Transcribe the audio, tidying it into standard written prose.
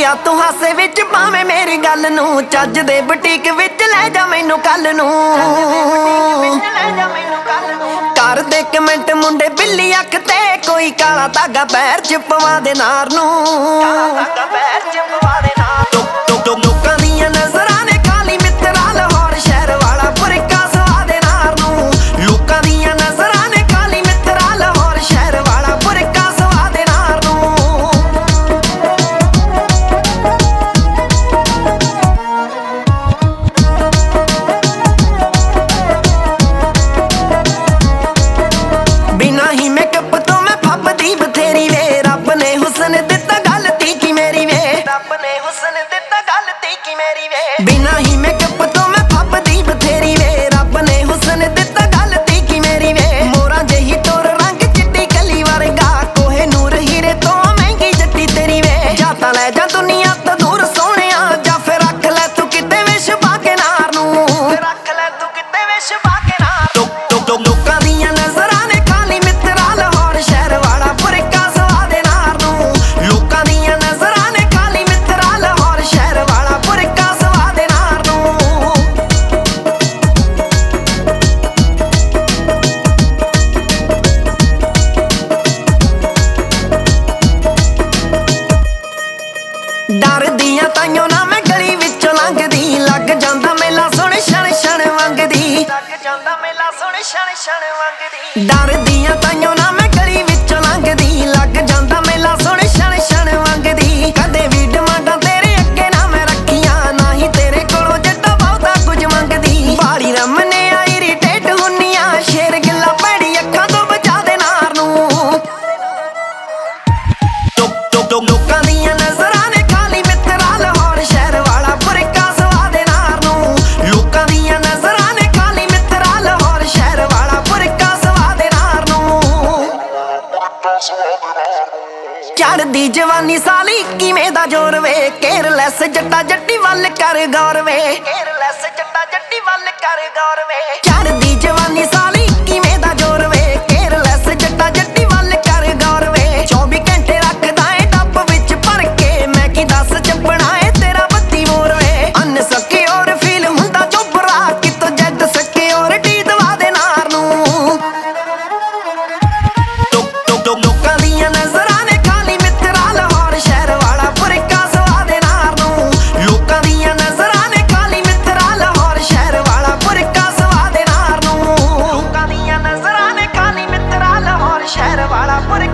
ਆ ਤੂੰ ਹਾਸੇ ਵਿੱਚ ਭਾਵੇਂ ਮੇਰੀ ਗੱਲ ਨੂੰ, ਚੱਜ ਦੇ ਬੁਟੀਕ ਵਿੱਚ ਲੈ ਜਾ ਮੈਨੂੰ ਕੱਲ ਨੂੰ। ਕਰ ਦੇ ਕਮੈਂਟ ਮੁੰਡੇ ਬਿੱਲੀ ਅੱਖ ਤੇ, ਕੋਈ ਕਾਲਾ ਧਾਗਾ ਪੈਰ ਚ ਪਵਾ ਦੇ ਨਾਰ ਨੂੰ। ਲੋਕਾਂ ਦੀਆਂ ਨਜ਼ਰਾਂ ਨੇ ਖਾਲੀ ਮਿੱਤਰਾ ਲਾਹੌਰ ਸ਼ਹਿਰ ਵਾਲਾ ਬੁਰਕਾ ਸਵਾ ਦੇ ਨਾਰ ਨੂੰ। ਲੋਕਾਂ ਦੀਆਂ ਨਜ਼ਰਾਂ ਨੇ ਖਾਲੀ ਮਿੱਤਰਾ ਲਾਹੌਰ ਸ਼ਹਿਰ ਵਾਲਾ ਬੁਰਕਾ ਸਵਾ ਦੇ ਨਾਰ ਨੂੰ। ਬਿਨਾਂ ਹੀ ਮੇਕਅਪ ਤੋਂ ਮੈਂ ਫੱਬਦੀ ਬਥੇਰੀ ਵੇ, ਰੱਬ ਨੇ ਹੁਸਨ ਦਿੱਤਾ ਗਲਤੀ ਕੀ ਮੇਰੀ ਵੇ, ਰੱਬ ਨੇ ਹੁਸਨ ਦਿੱਤਾ ਗਲਤੀ ਕੀ ਮੇਰੀ ਵੇ। ਬਿਨਾਂ ਹੀ ਮੇਕਅਪ ਤੋਂ ਮੈਂ ਫੱਬਦੀ ਬਥੇਰੀ ਵੇ, ਰੱਬ ਨੇ ਹੁਸਨ ਦਿੱਤਾ ਗਲਤੀ ਕੀ ਮੇਰੀ ਵੇ। ਮੋਰਾਂ ਜਿਹੀ ਤੋਰ ਰੰਗ ਚਿੱਟੀ ਕਲੀ ਵਰਗਾ, ਕੋਹੇ ਨੂਰ ਹੀਰੇ ਤੋਂ ਮਹਿੰਗੀ ਜੱਟੀ ਤੇਰੀ ਵੇ। ਜਾਂ ਤਾਂ ਲੈ ਜਾ ਦੁਨੀਆ ਤੋਂ ਦੂਰ ਸੋਹਣਿਆ, ਜਾਂ ਫਿਰ ਰੱਖ ਲੈ ਤੂੰ ਕਿਤੇ ਵਿਸ਼ ਪਾ ਕੇ ਨਾਰ ਨੂੰ, ਰੱਖ ਲੈ ਤੂੰ ਕਿਤੇ ਵਿਸ਼ ਪਾ ਕੇ ਨਾਰ। ਲੋਕਾਂ ਦੀਆਂ ਨਜ਼ਰਾਂ ਨੇ ਖਾਲੀ ਮਿੱਤਰਾ ਲਾਹੌਰ ਸ਼ਹਿਰ ਵਾਲਾ ਬੁਰਕਾ ਸਵਾ ਦੇ ਨਾਰ ਨੂੰ। ਲੋਕਾਂ ਦੀਆਂ ਨਜ਼ਰਾਂ ਨੇ ਖਾਲੀ ਮਿੱਤਰਾ ਲਾਹੌਰ ਸ਼ਹਿਰ ਵਾਲਾ ਬੁਰਕਾ ਸਵਾ ਦੇ ਨਾਰ ਨੂੰ। ਡਰਦੀਆਂ ਤਾਈਓ ਨਾ ਮੈਂ ਗਲੀ ਵਿੱਚੋਂ ਲੰਘਦੀ, ਲੱਗ ਜਾਂਦਾ ਮੇਲਾ ਸੁਣ ਛਣ ਛਣ ਵੰਗਦੀ, ਲੱਗ ਜਾਂਦਾ ਮੇਲਾ ਸੁਣ ਛਣ ਛਣ ਵੰਗਦੀ। ਡਰਦੀਆਂ ਤਾਈਓ ਨਾ ਮੈਂ ਗਲੀ ਵਿੱਚੋਂ ਲੰਘਦੀ, ਲੱਗ ਜਾਂਦਾ ਮੇਲਾ ਸੁਣ ਛਣ ਛਣ ਵੰਗਦੀ। ਕਦੇ ਵੀ ਡਿਮਾਂਡਾਂ ਤੇਰੇ ਅੱਗੇ ਨਾ ਮੈਂ ਰੱਖੀਆਂ, ਨਾ ਹੀ ਤੇਰੇ ਕੋਲੋਂ ਜੱਟਾ ਬਹੁਤਾ ਕੁਝ ਮੰਗਦੀ। ਬਾਲੀ ਰਮਨੇ ਆ ਇਰੀਟੇਟ ਹੁੰਨੀਆਂ, ਸ਼ੇਰ ਗਿੱਲਾ ਭੈੜੀ ਅੱਖਾਂ ਤੋਂ ਬਚਾ ਦੇ ਨਾਰ ਨੂੰ। ਲੋਕਾਂ ਦੀਆਂ ਨਜ਼ਰਾਂ ਨੇ ਖਾਲੀ ਮਿੱਤਰਾ ਲਾਹੌਰ ਸ਼ਹਿਰ ਵਾਲਾ ਬੁਰਕਾ ਸਵਾ ਦੇ ਨਾਰ ਨੂੰ। ਲੋਕਾਂ ਦੀਆਂ ਨਜ਼ਰਾਂ ਨੇ ਖਾਲੀ ਮਿੱਤਰਾ ਲਾਹੌਰ ਸ਼ਹਿਰ ਵਾਲਾ ਬੁਰਕਾ ਸਵਾ ਦੇ ਨਾਰ ਨੂੰ। ਚੜ੍ਹਦੀ ਜਵਾਨੀ ਸਾਲੀ ਕਿਵੇਂ ਦਾ ਜ਼ੋਰ ਵੇ, ਕੇਅਰਲੈਸ ਜੱਟਾ ਜੱਟੀ ਵੱਲ ਕਰ ਗੌਰ ਵੇ, ਕੇਅਰਲੈਸ ਜੱਟਾ ਜੱਟੀ ਵੱਲ ਕਰ ਗੌਰ ਵੇ। ਚੜ੍ਹਦੀ ਜਵਾਨੀ ਸਾਲੀ ਕਿਵੇਂ ਦਾ ਜ਼ੋਰ ਵੇ, ਕੇਅਰਲੈਸ ਜੱਟਾ ਜੱਟੀ ਵੱਲ ਕਰ ਗੌਰ ਵੇ। 24 ਘੰਟੇ ਰੱਖਦਾ ਏ ਡੱਬ ਵਿੱਚ ਭਰ ਕੇ, ਮੈਂ ਕੀ ਦੱਸ ਚੱਪਣਾ ਏ ਤੇਰਾ ਬੱਤੀ ਮੋਰ ਵੇ। ਅਨਸਕਿਓਰ ਫੀਲ ਹੁੰਦਾ ਚੋਬਰਾ, ਕਿਤੋਂ ਜੱਦ ਸਿਕਿਉਰਿਟੀ ਦਵਾ ਦੇ ਨਾਰ ਨੂੰ। ਲੋਕਾਂ ਦੀਆਂ ਨਜ਼ਰਾਂ ਨੇ ਖਾਲੀ ਮਿੱਤਰਾ ਲਾਹੌਰ ਸ਼ਹਿਰ ਵਾਲਾ ਬੁਰਕਾ ਸਵਾ ਦੇ ਨਾਰ ਨੂੰ। ਲੋਕਾਂ ਦੀਆਂ ਨਜ਼ਰਾਂ ਨੇ ਖਾਲੀ ਮਿੱਤਰਾ ਲਾਹੌਰ ਸ਼ਹਿਰ ਵਾਲਾ ਬੁਰਕਾ ਸਵਾ ਦੇ ਨਾਰ ਨੂੰ। ਲੋਕਾਂ ਦੀਆਂ ਨਜ਼ਰਾਂ ਨੇ ਖਾਲੀ ਮਿੱਤਰਾ ਲਾਹੌਰ ਸ਼ਹਿਰ ਵਾਲਾ ਬੁਰਕਾ